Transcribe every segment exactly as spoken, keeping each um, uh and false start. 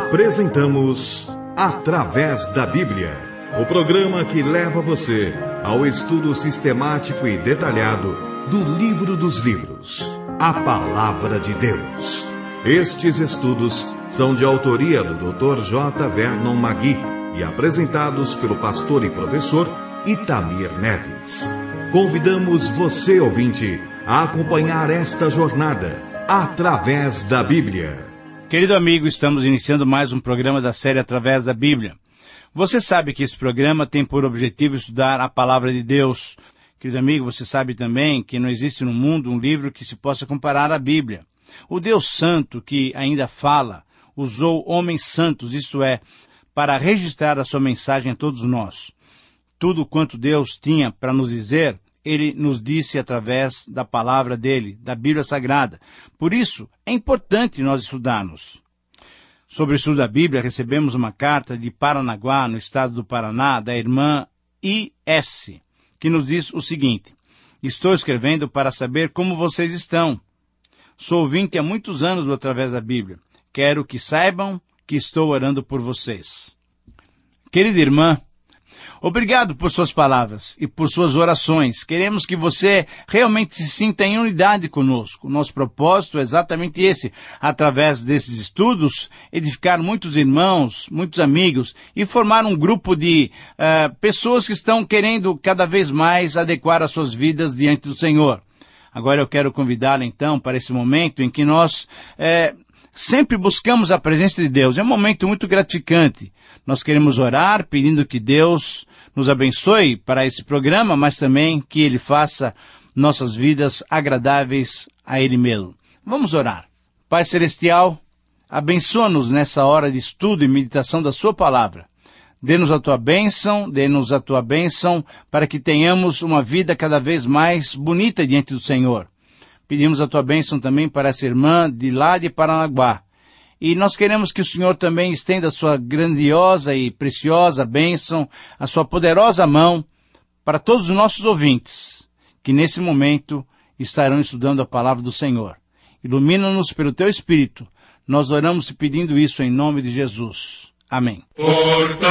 Apresentamos Através da Bíblia, o programa que leva você ao estudo sistemático e detalhado do livro dos livros, a Palavra de Deus. Estes estudos são de autoria do doutor J. Vernon Magui e apresentados pelo pastor e professor Itamir Neves. Convidamos você, ouvinte, a acompanhar esta jornada através da Bíblia. Querido amigo, estamos iniciando mais um programa da série Através da Bíblia. Você sabe que esse programa tem por objetivo estudar a Palavra de Deus. Querido amigo, você sabe também que não existe no mundo um livro que se possa comparar à Bíblia. O Deus Santo, que ainda fala, usou homens santos, isto é, para registrar a sua mensagem a todos nós. Tudo quanto Deus tinha para nos dizer, Ele nos disse através da palavra dele, da Bíblia Sagrada. Por isso, é importante nós estudarmos. Sobre o estudo da Bíblia, recebemos uma carta de Paranaguá, no estado do Paraná, da irmã I S, que nos diz o seguinte: estou escrevendo para saber como vocês estão. Sou ouvinte há muitos anos do Através da Bíblia. Quero que saibam que estou orando por vocês. Querida irmã, obrigado por suas palavras e por suas orações. Queremos que você realmente se sinta em unidade conosco. O nosso propósito é exatamente esse, através desses estudos, edificar muitos irmãos, muitos amigos e formar um grupo de uh, pessoas que estão querendo cada vez mais adequar as suas vidas diante do Senhor. Agora eu quero convidá-la então para esse momento em que nós eh, sempre buscamos a presença de Deus. É um momento muito gratificante. Nós queremos orar pedindo que Deus nos abençoe para esse programa, mas também que Ele faça nossas vidas agradáveis a Ele mesmo. Vamos orar. Pai Celestial, abençoa-nos nessa hora de estudo e meditação da Sua Palavra. Dê-nos a Tua bênção, dê-nos a Tua bênção para que tenhamos uma vida cada vez mais bonita diante do Senhor. Pedimos a Tua bênção também para essa irmã de lá de Paranaguá. E nós queremos que o Senhor também estenda a Sua grandiosa e preciosa bênção, a Sua poderosa mão para todos os nossos ouvintes, que nesse momento estarão estudando a Palavra do Senhor. Ilumina-nos pelo Teu Espírito. Nós oramos pedindo isso em nome de Jesus. Amém. Fortalece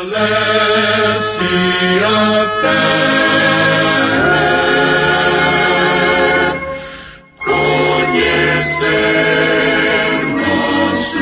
a fé, conhecer nosso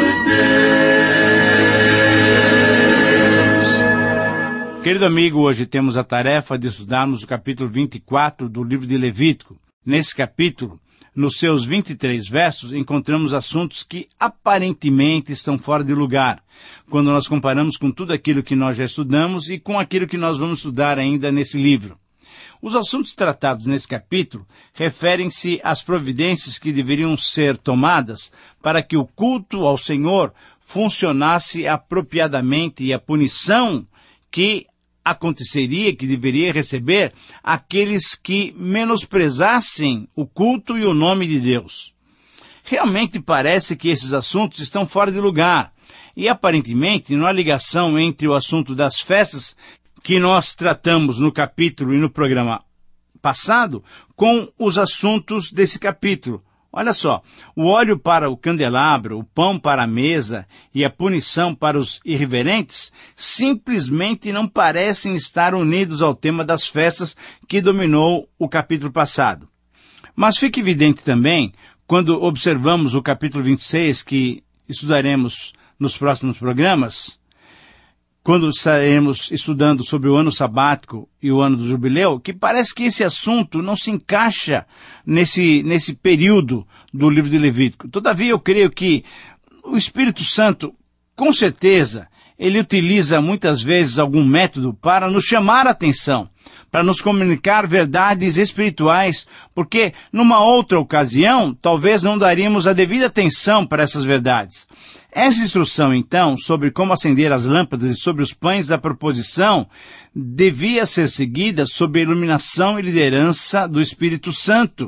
Deus. Querido amigo, hoje temos a tarefa de estudarmos o capítulo vinte e quatro do livro de Levítico. Nesse capítulo, nos seus vinte e três versos, encontramos assuntos que aparentemente estão fora de lugar, quando nós comparamos com tudo aquilo que nós já estudamos e com aquilo que nós vamos estudar ainda nesse livro. Os assuntos tratados nesse capítulo referem-se às providências que deveriam ser tomadas para que o culto ao Senhor funcionasse apropriadamente e a punição que aconteceria, que deveria receber aqueles que menosprezassem o culto e o nome de Deus. Realmente parece que esses assuntos estão fora de lugar, e aparentemente não há ligação entre o assunto das festas que nós tratamos no capítulo e no programa passado com os assuntos desse capítulo. Olha só, o óleo para o candelabro, o pão para a mesa e a punição para os irreverentes simplesmente não parecem estar unidos ao tema das festas que dominou o capítulo passado. Mas fica evidente também, quando observamos o capítulo vinte e seis, que estudaremos nos próximos programas, quando estaremos estudando sobre o ano sabático e o ano do jubileu, que parece que esse assunto não se encaixa nesse, nesse período do livro de Levítico. Todavia, eu creio que o Espírito Santo, com certeza, ele utiliza muitas vezes algum método para nos chamar a atenção, para nos comunicar verdades espirituais, porque numa outra ocasião, talvez não daríamos a devida atenção para essas verdades. Essa instrução, então, sobre como acender as lâmpadas e sobre os pães da proposição, devia ser seguida sob a iluminação e liderança do Espírito Santo.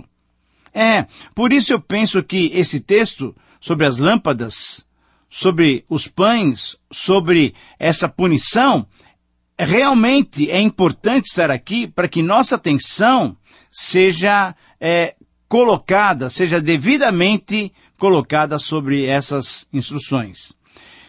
É, por isso eu penso que esse texto sobre as lâmpadas, sobre os pães, sobre essa punição, realmente é importante estar aqui para que nossa atenção seja é, colocada, seja devidamente colocada sobre essas instruções.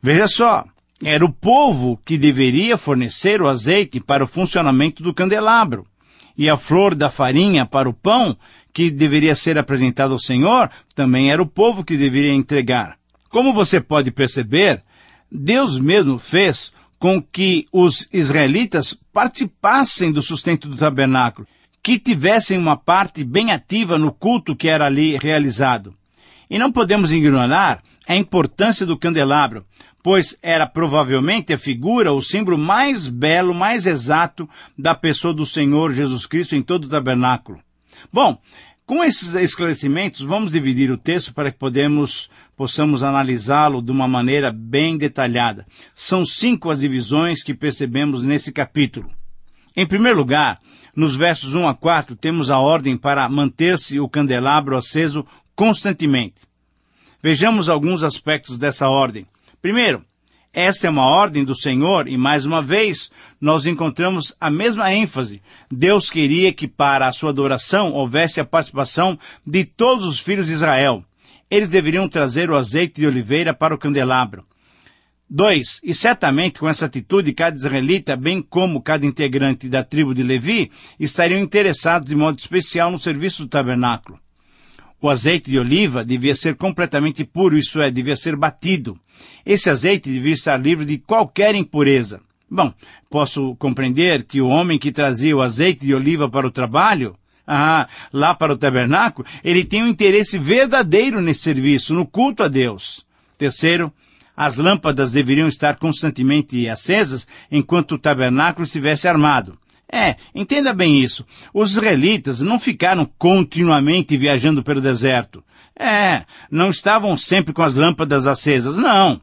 Veja só, era o povo que deveria fornecer o azeite para o funcionamento do candelabro, e a flor da farinha para o pão, que deveria ser apresentado ao Senhor, também era o povo que deveria entregar. Como você pode perceber, Deus mesmo fez com que os israelitas participassem do sustento do tabernáculo, que tivessem uma parte bem ativa no culto que era ali realizado. E não podemos ignorar a importância do candelabro, pois era provavelmente a figura, o símbolo mais belo, mais exato da pessoa do Senhor Jesus Cristo em todo o tabernáculo. Bom, com esses esclarecimentos, vamos dividir o texto para que podemos, possamos analisá-lo de uma maneira bem detalhada. São cinco as divisões que percebemos nesse capítulo. Em primeiro lugar, nos versos um a quatro, temos a ordem para manter-se o candelabro aceso constantemente. Vejamos alguns aspectos dessa ordem. Primeiro, esta é uma ordem do Senhor e, mais uma vez, nós encontramos a mesma ênfase. Deus queria que para a sua adoração houvesse a participação de todos os filhos de Israel. Eles deveriam trazer o azeite de oliveira para o candelabro. Dois, e certamente com essa atitude, cada israelita, bem como cada integrante da tribo de Levi, estariam interessados de modo especial no serviço do tabernáculo. O azeite de oliva devia ser completamente puro, isso é, devia ser batido. Esse azeite devia estar livre de qualquer impureza. Bom, posso compreender que o homem que trazia o azeite de oliva para o trabalho, ah, lá para o tabernáculo, ele tem um interesse verdadeiro nesse serviço, no culto a Deus. Terceiro, as lâmpadas deveriam estar constantemente acesas enquanto o tabernáculo estivesse armado. É, entenda bem isso. Os israelitas não ficaram continuamente viajando pelo deserto. É, não estavam sempre com as lâmpadas acesas, não.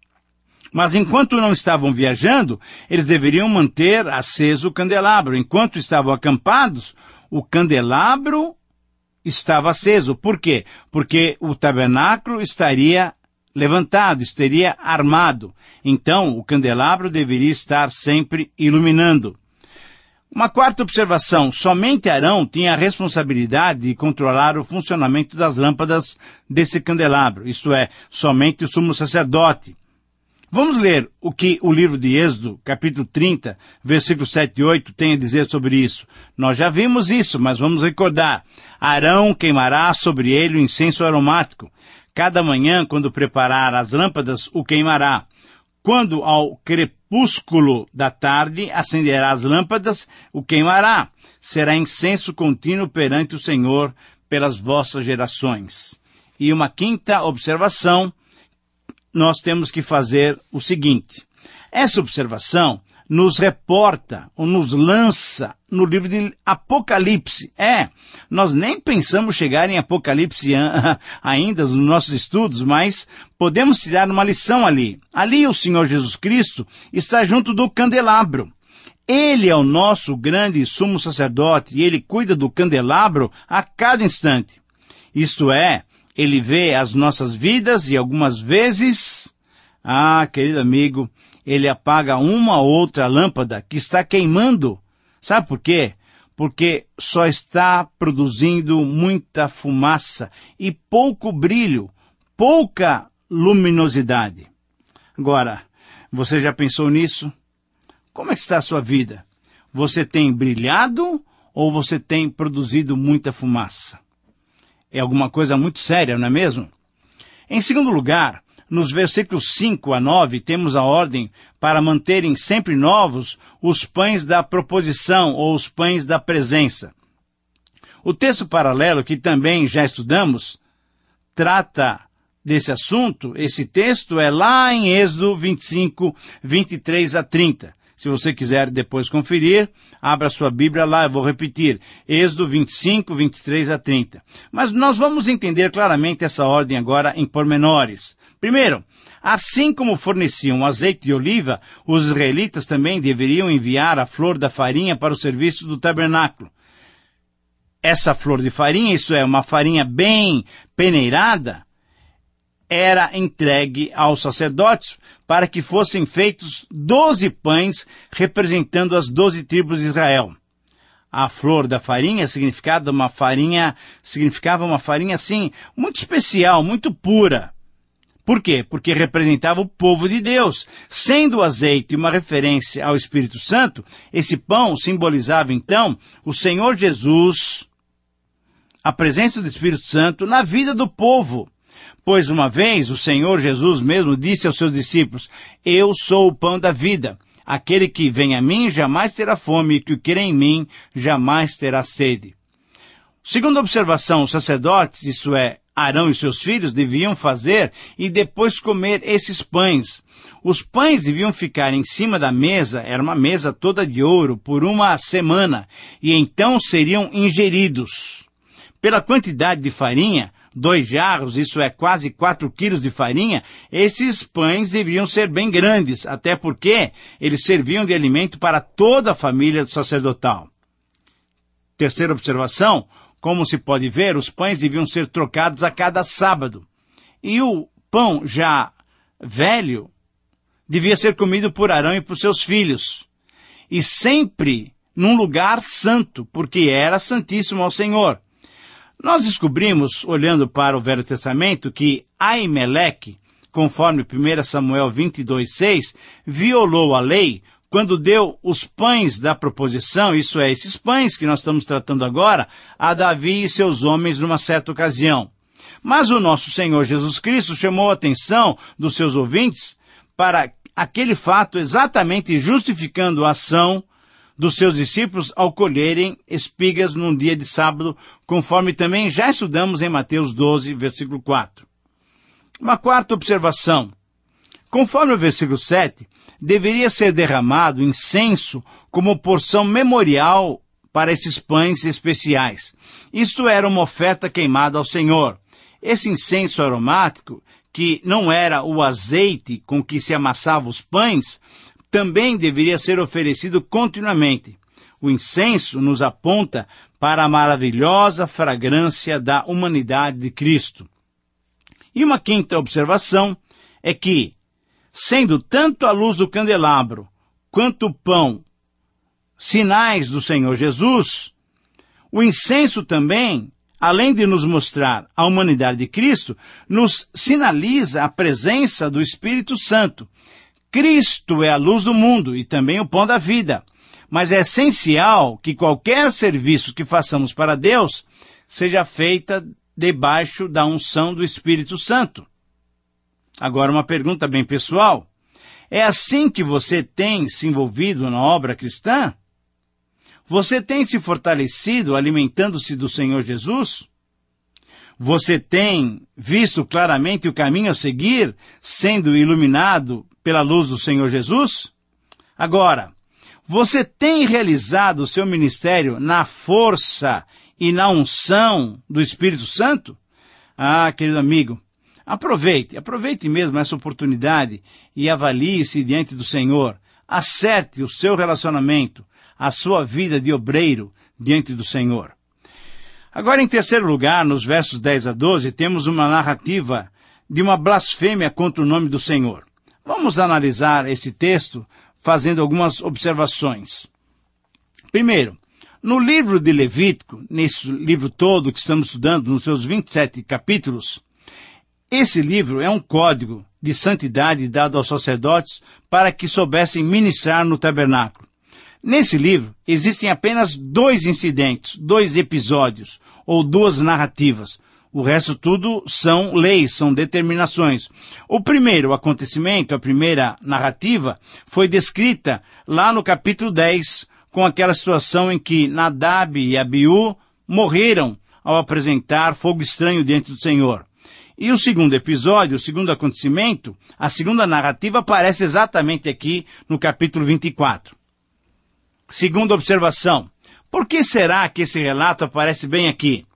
Mas enquanto não estavam viajando, eles deveriam manter aceso o candelabro. Enquanto estavam acampados, o candelabro estava aceso. Por quê? Porque o tabernáculo estaria levantado, estaria armado. Então, o candelabro deveria estar sempre iluminando. Uma quarta observação, somente Arão tinha a responsabilidade de controlar o funcionamento das lâmpadas desse candelabro, isto é, somente o sumo sacerdote. Vamos ler o que o livro de Êxodo, capítulo trinta, versículos sete e oito, tem a dizer sobre isso. Nós já vimos isso, mas vamos recordar. Arão queimará sobre ele o incenso aromático. Cada manhã, quando preparar as lâmpadas, o queimará. Quando ao crepúsculo da tarde acenderá as lâmpadas, o queimará. Será incenso contínuo perante o Senhor pelas vossas gerações. E uma quinta observação, nós temos que fazer o seguinte. Essa observação nos reporta, ou nos lança no livro de Apocalipse. É, nós nem pensamos chegar em Apocalipse ainda nos nossos estudos, mas podemos tirar uma lição ali. Ali o Senhor Jesus Cristo está junto do candelabro. Ele é o nosso grande sumo sacerdote e ele cuida do candelabro a cada instante. Isto é, ele vê as nossas vidas e algumas vezes, ah, querido amigo, ele apaga uma ou outra lâmpada que está queimando. Sabe por quê? Porque só está produzindo muita fumaça e pouco brilho, pouca luminosidade. Agora, você já pensou nisso? Como é que está a sua vida? Você tem brilhado ou você tem produzido muita fumaça? É alguma coisa muito séria, não é mesmo? Em segundo lugar, nos versículos cinco a nove, temos a ordem para manterem sempre novos os pães da proposição ou os pães da presença. O texto paralelo, que também já estudamos, trata desse assunto. Esse texto é lá em Êxodo vinte e cinco, vinte e três a trinta. Se você quiser depois conferir, abra sua Bíblia lá, eu vou repetir. Êxodo vinte e cinco, vinte e três a trinta. Mas nós vamos entender claramente essa ordem agora em pormenores. Primeiro, assim como forneciam azeite de oliva, os israelitas também deveriam enviar a flor da farinha para o serviço do tabernáculo. Essa flor de farinha, isso é, uma farinha bem peneirada, era entregue aos sacerdotes para que fossem feitos doze pães representando as doze tribos de Israel. A flor da farinha significava uma farinha, significava uma farinha assim, muito especial, muito pura. Por quê? Porque representava o povo de Deus. Sendo o azeite uma referência ao Espírito Santo, esse pão simbolizava então o Senhor Jesus, a presença do Espírito Santo na vida do povo. Pois uma vez o Senhor Jesus mesmo disse aos seus discípulos: eu sou o pão da vida. Aquele que vem a mim jamais terá fome, e que o crê em mim jamais terá sede. Segunda observação, os sacerdotes, isso é, Arão e seus filhos, deviam fazer e depois comer esses pães. Os pães deviam ficar em cima da mesa, era uma mesa toda de ouro, por uma semana, e então seriam ingeridos. Pela quantidade de farinha, dois jarros, isso é quase quatro quilos de farinha, esses pães deveriam ser bem grandes, até porque eles serviam de alimento para toda a família sacerdotal. Terceira observação, como se pode ver, os pães deviam ser trocados a cada sábado. E o pão já velho devia ser comido por Arão e por seus filhos. E sempre num lugar santo, porque era santíssimo ao Senhor. Nós descobrimos, olhando para o Velho Testamento, que Aimeleque, conforme primeiro Samuel vinte e dois, seis, violou a lei quando deu os pães da proposição, isso é, esses pães que nós estamos tratando agora, a Davi e seus homens numa certa ocasião. Mas o nosso Senhor Jesus Cristo chamou a atenção dos seus ouvintes para aquele fato, exatamente justificando a ação dos seus discípulos ao colherem espigas num dia de sábado, conforme também já estudamos em Mateus doze, versículo quatro. Uma quarta observação. Conforme o versículo sete, deveria ser derramado incenso como porção memorial para esses pães especiais. Isto era uma oferta queimada ao Senhor. Esse incenso aromático, que não era o azeite com que se amassava os pães, também deveria ser oferecido continuamente. O incenso nos aponta para a maravilhosa fragrância da humanidade de Cristo. E uma quinta observação é que, sendo tanto a luz do candelabro quanto o pão sinais do Senhor Jesus, o incenso também, além de nos mostrar a humanidade de Cristo, nos sinaliza a presença do Espírito Santo. Cristo é a luz do mundo e também o pão da vida. Mas é essencial que qualquer serviço que façamos para Deus seja feita debaixo da unção do Espírito Santo. Agora, uma pergunta bem pessoal. É assim que você tem se envolvido na obra cristã? Você tem se fortalecido alimentando-se do Senhor Jesus? Você tem visto claramente o caminho a seguir, sendo iluminado pela luz do Senhor Jesus? Agora, você tem realizado o seu ministério na força e na unção do Espírito Santo? Ah, querido amigo, aproveite, aproveite mesmo essa oportunidade e avalie-se diante do Senhor. Acerte o seu relacionamento, a sua vida de obreiro diante do Senhor. Agora, em terceiro lugar, nos versos dez a doze, temos uma narrativa de uma blasfêmia contra o nome do Senhor. Vamos analisar esse texto fazendo algumas observações. Primeiro, no livro de Levítico, nesse livro todo que estamos estudando, nos seus vinte e sete capítulos, esse livro é um código de santidade dado aos sacerdotes para que soubessem ministrar no tabernáculo. Nesse livro, existem apenas dois incidentes, dois episódios, ou duas narrativas. O resto tudo são leis, são determinações. O primeiro acontecimento, a primeira narrativa, foi descrita lá no capítulo dez, com aquela situação em que Nadab e Abiú morreram ao apresentar fogo estranho diante do Senhor. E o segundo episódio, o segundo acontecimento, a segunda narrativa aparece exatamente aqui no capítulo vinte e quatro. Segunda observação, por que será que esse relato aparece bem aqui?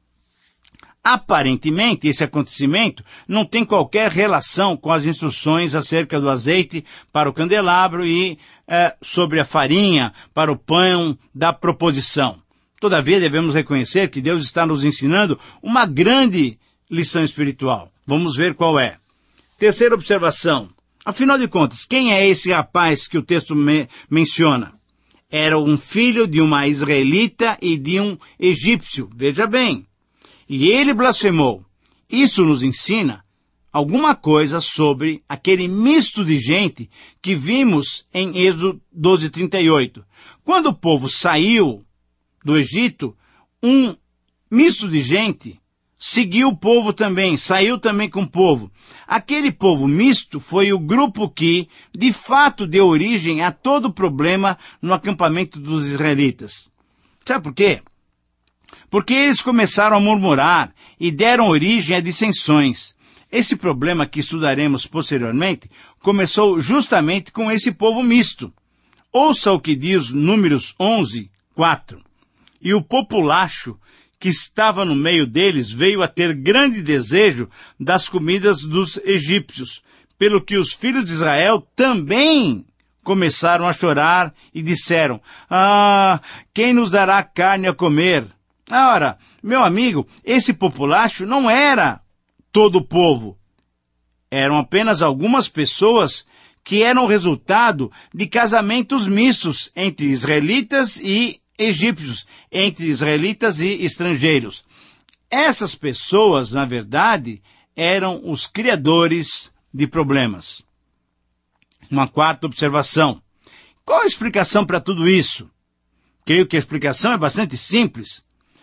Aparentemente, esse acontecimento não tem qualquer relação com as instruções acerca do azeite para o candelabro e é, sobre a farinha para o pão da proposição. Todavia, devemos reconhecer que Deus está nos ensinando uma grande lição espiritual. Vamos ver qual é. Terceira observação. Afinal de contas, quem é esse rapaz que o texto me menciona? Era um filho de uma israelita e de um egípcio. Veja bem. E ele blasfemou. Isso nos ensina alguma coisa sobre aquele misto de gente que vimos em Êxodo doze, trinta e oito. Quando o povo saiu do Egito, um misto de gente seguiu o povo também, saiu também com o povo. Aquele povo misto foi o grupo que, de fato, deu origem a todo o problema no acampamento dos israelitas. Sabe por quê? Porque eles começaram a murmurar e deram origem a dissensões. Esse problema que estudaremos posteriormente começou justamente com esse povo misto. Ouça o que diz Números onze, quatro. E o populacho que estava no meio deles veio a ter grande desejo das comidas dos egípcios, pelo que os filhos de Israel também começaram a chorar e disseram: ah, quem nos dará carne a comer? Ora, meu amigo, esse populacho não era todo o povo. Eram apenas algumas pessoas que eram resultado de casamentos mistos entre israelitas e egípcios, entre israelitas e estrangeiros. Essas pessoas, na verdade, eram os criadores de problemas. Uma quarta observação. Qual a explicação para tudo isso? Creio que a explicação é bastante simples.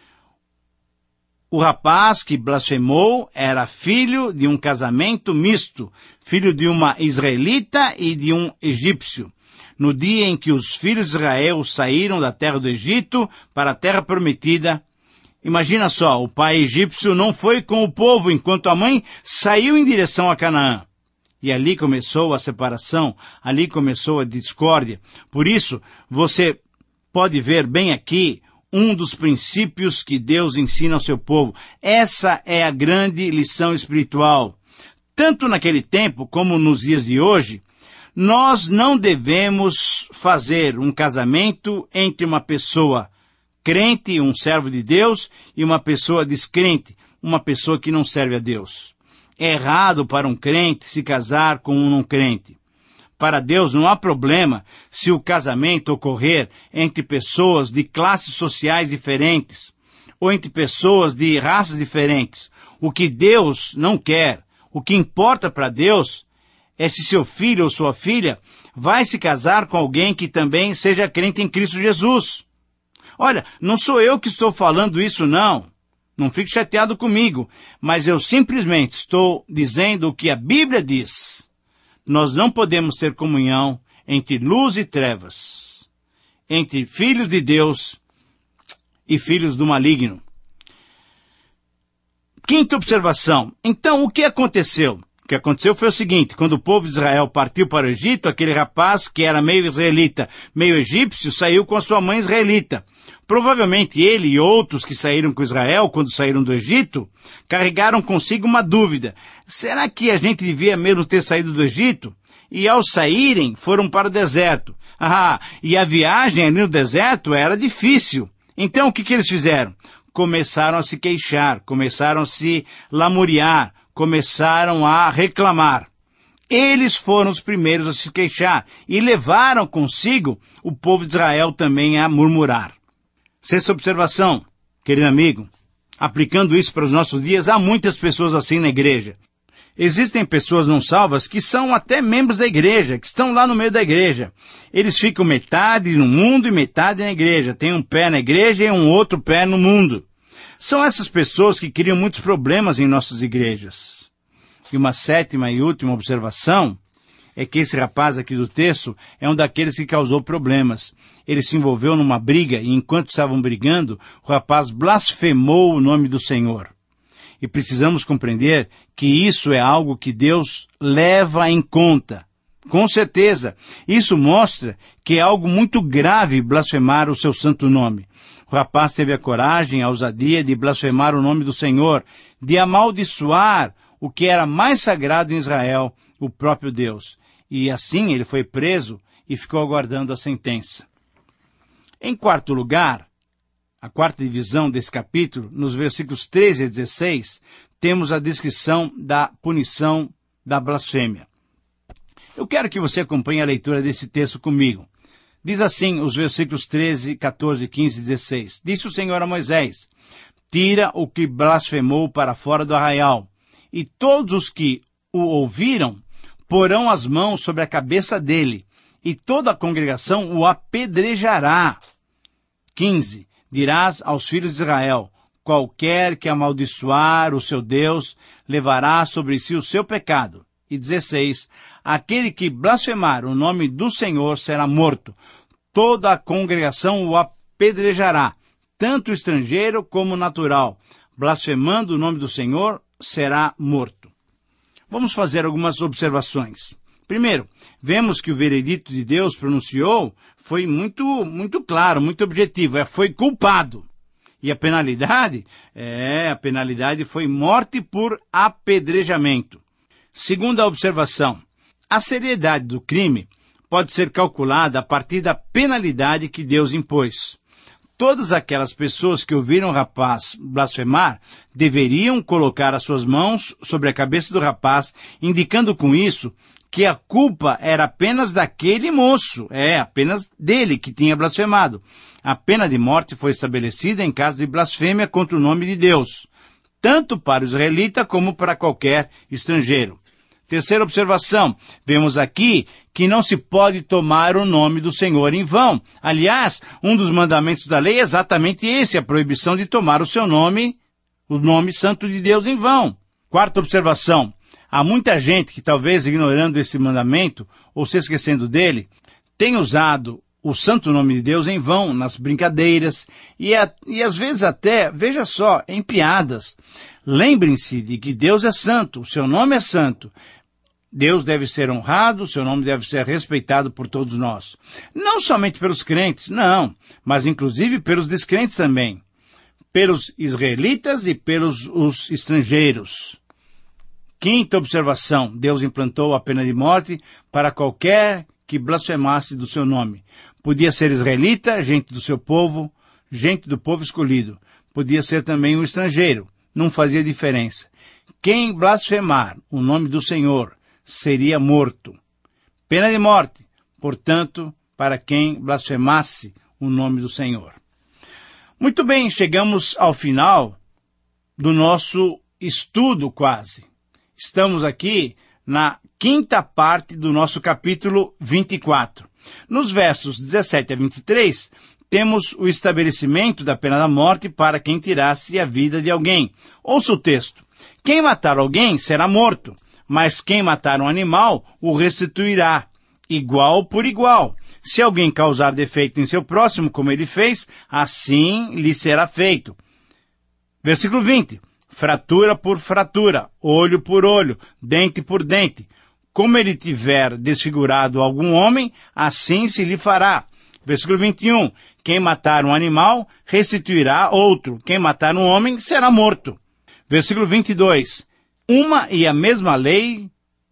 O rapaz que blasfemou era filho de um casamento misto, filho de uma israelita e de um egípcio. No dia em que os filhos de Israel saíram da terra do Egito para a terra prometida, imagina só, o pai egípcio não foi com o povo enquanto a mãe saiu em direção a Canaã. E ali começou a separação, ali começou a discórdia. Por isso, você pode ver bem aqui um dos princípios que Deus ensina ao seu povo. Essa é a grande lição espiritual. Tanto naquele tempo como nos dias de hoje, nós não devemos fazer um casamento entre uma pessoa crente, um servo de Deus, e uma pessoa descrente, uma pessoa que não serve a Deus. É errado para um crente se casar com um não crente. Para Deus não há problema se o casamento ocorrer entre pessoas de classes sociais diferentes ou entre pessoas de raças diferentes. O que Deus não quer, o que importa para Deus é se seu filho ou sua filha vai se casar com alguém que também seja crente em Cristo Jesus. Olha, não sou eu que estou falando isso, não. Não fique chateado comigo, mas eu simplesmente estou dizendo o que a Bíblia diz. Nós não podemos ter comunhão entre luz e trevas, entre filhos de Deus e filhos do maligno. Quinta observação. Então, o que aconteceu? O que aconteceu foi o seguinte: quando o povo de Israel partiu para o Egito, aquele rapaz que era meio israelita, meio egípcio, saiu com a sua mãe israelita. Provavelmente ele e outros que saíram com Israel, quando saíram do Egito, carregaram consigo uma dúvida. Será que a gente devia mesmo ter saído do Egito? E ao saírem, foram para o deserto. Ah, e a viagem ali no deserto era difícil. Então o que, que eles fizeram? Começaram a se queixar, começaram a se lamuriar, começaram a reclamar. Eles foram os primeiros a se queixar e levaram consigo o povo de Israel também a murmurar. Sexta observação, querido amigo, aplicando isso para os nossos dias, há muitas pessoas assim na igreja. Existem pessoas não salvas que são até membros da igreja, que estão lá no meio da igreja. Eles ficam metade no mundo e metade na igreja. Tem um pé na igreja e um outro pé no mundo. São essas pessoas que criam muitos problemas em nossas igrejas. E uma sétima e última observação é que esse rapaz aqui do texto é um daqueles que causou problemas. Ele se envolveu numa briga e enquanto estavam brigando, o rapaz blasfemou o nome do Senhor. E precisamos compreender que isso é algo que Deus leva em conta. Com certeza, isso mostra que é algo muito grave blasfemar o seu santo nome. O rapaz teve a coragem, a ousadia de blasfemar o nome do Senhor, de amaldiçoar o que era mais sagrado em Israel, o próprio Deus. E assim ele foi preso e ficou aguardando a sentença. Em quarto lugar, a quarta divisão desse capítulo, nos versículos treze a dezesseis, temos a descrição da punição da blasfêmia. Eu quero que você acompanhe a leitura desse texto comigo. Diz assim os versículos treze, quatorze, quinze e dezesseis. Disse o Senhor a Moisés: tira o que blasfemou para fora do arraial, e todos os que o ouviram, porão as mãos sobre a cabeça dele, e toda a congregação o apedrejará. quinze. Dirás aos filhos de Israel: qualquer que amaldiçoar o seu Deus, levará sobre si o seu pecado. E dezesseis. Aquele que blasfemar o nome do Senhor será morto. Toda a congregação o apedrejará, tanto estrangeiro como natural. Blasfemando o nome do Senhor, será morto. Vamos fazer algumas observações. Primeiro, vemos que o veredito de Deus pronunciou foi muito, muito claro, muito objetivo. É, foi culpado. E a penalidade? É, a penalidade foi morte por apedrejamento. Segunda observação. A seriedade do crime pode ser calculada a partir da penalidade que Deus impôs. Todas aquelas pessoas que ouviram o rapaz blasfemar deveriam colocar as suas mãos sobre a cabeça do rapaz, indicando com isso que a culpa era apenas daquele moço, é, apenas dele que tinha blasfemado. A pena de morte foi estabelecida em caso de blasfêmia contra o nome de Deus, tanto para o israelita como para qualquer estrangeiro. Terceira observação, vemos aqui que não se pode tomar o nome do Senhor em vão. Aliás, um dos mandamentos da lei é exatamente esse, a proibição de tomar o seu nome, o nome santo de Deus em vão. Quarta observação, há muita gente que talvez ignorando esse mandamento, ou se esquecendo dele, tem usado o santo nome de Deus em vão, nas brincadeiras, e, a, e às vezes até, veja só, em piadas. Lembrem-se de que Deus é santo, o seu nome é santo. Deus deve ser honrado, o seu nome deve ser respeitado por todos nós. Não somente pelos crentes, não, mas inclusive pelos descrentes também. Pelos israelitas e pelos os estrangeiros. Quinta observação, Deus implantou a pena de morte para qualquer que blasfemasse do seu nome. Podia ser israelita, gente do seu povo, gente do povo escolhido. Podia ser também um estrangeiro, não fazia diferença. Quem blasfemar o nome do Senhor seria morto. Pena de morte, portanto, para quem blasfemasse o nome do Senhor. Muito bem, chegamos ao final do nosso estudo quase. Estamos aqui na quinta parte do nosso capítulo vinte e quatro. Nos versos dezessete a vinte e três, temos o estabelecimento da pena da morte para quem tirasse a vida de alguém. Ouça o texto. Quem matar alguém será morto, mas quem matar um animal o restituirá, igual por igual. Se alguém causar defeito em seu próximo, como ele fez, assim lhe será feito. Versículo vinte. Fratura por fratura, olho por olho, dente por dente. Como ele tiver desfigurado algum homem, assim se lhe fará. Versículo vinte e um. Quem matar um animal, restituirá outro. Quem matar um homem, será morto. Versículo vinte e dois. Uma e a mesma lei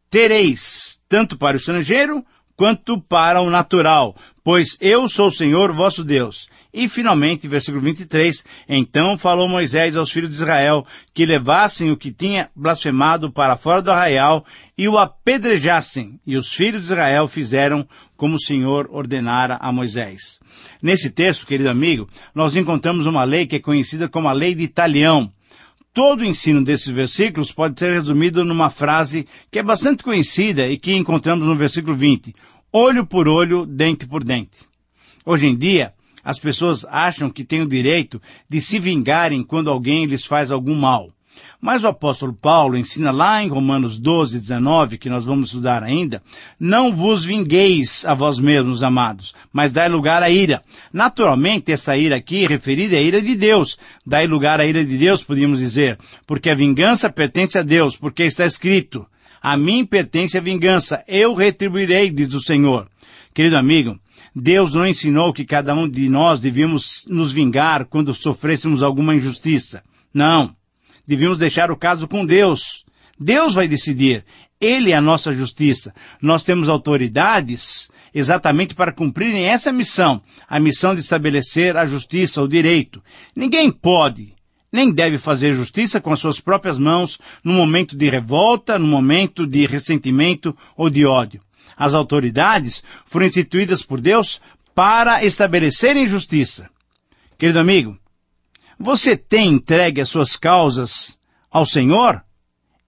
tereis, tanto para o estrangeiro, quanto para o natural, pois eu sou o Senhor vosso Deus. E, finalmente, versículo vinte e três, então falou Moisés aos filhos de Israel que levassem o que tinha blasfemado para fora do arraial e o apedrejassem. E os filhos de Israel fizeram como o Senhor ordenara a Moisés. Nesse texto, querido amigo, nós encontramos uma lei que é conhecida como a lei de Talião. Todo o ensino desses versículos pode ser resumido numa frase que é bastante conhecida e que encontramos no versículo vinte. Olho por olho, dente por dente. Hoje em dia, as pessoas acham que têm o direito de se vingarem quando alguém lhes faz algum mal. Mas o apóstolo Paulo ensina lá em Romanos doze, dezenove, que nós vamos estudar ainda, não vos vingueis a vós mesmos, amados, mas dai lugar à ira. Naturalmente, essa ira aqui referida é a ira de Deus. Dai lugar à ira de Deus, podíamos dizer, porque a vingança pertence a Deus, porque está escrito, a mim pertence a vingança, eu retribuirei, diz o Senhor. Querido amigo, Deus não ensinou que cada um de nós devíamos nos vingar quando sofrêssemos alguma injustiça. Não. Devíamos deixar o caso com Deus. Deus vai decidir. Ele é a nossa justiça. Nós temos autoridades exatamente para cumprirem essa missão, a missão de estabelecer a justiça, o direito. Ninguém pode, nem deve fazer justiça com as suas próprias mãos no momento de revolta, no momento de ressentimento ou de ódio. As autoridades foram instituídas por Deus para estabelecerem justiça. Querido amigo, você tem entregue as suas causas ao Senhor?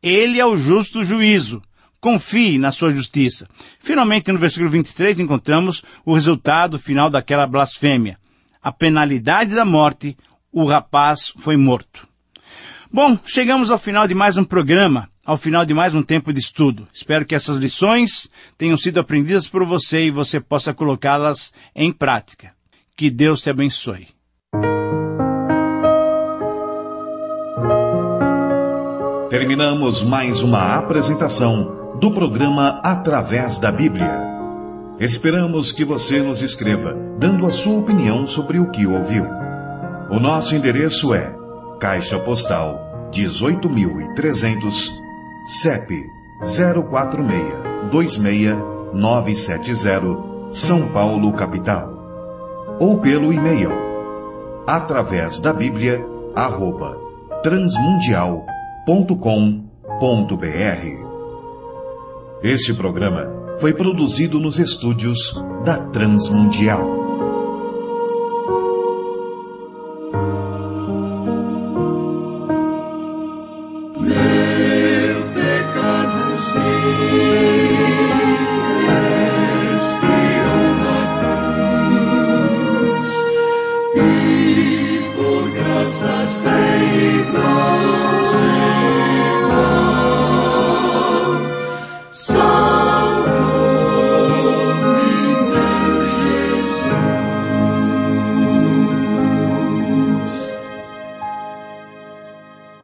Ele é o justo juízo. Confie na sua justiça. Finalmente, no versículo vinte e três, encontramos o resultado final daquela blasfêmia. A penalidade da morte, o rapaz foi morto. Bom, chegamos ao final de mais um programa, ao final de mais um tempo de estudo. Espero que essas lições tenham sido aprendidas por você e você possa colocá-las em prática. Que Deus te abençoe. Terminamos mais uma apresentação do programa Através da Bíblia. Esperamos que você nos escreva, dando a sua opinião sobre o que ouviu. O nosso endereço é Caixa Postal dezoito mil e trezentos, C E P zero quatro seis, dois seis nove sete zero, São Paulo, capital. Ou pelo e-mail através da Bíblia, arroba transmundial ponto com ponto br. Este programa foi produzido nos estúdios da Transmundial.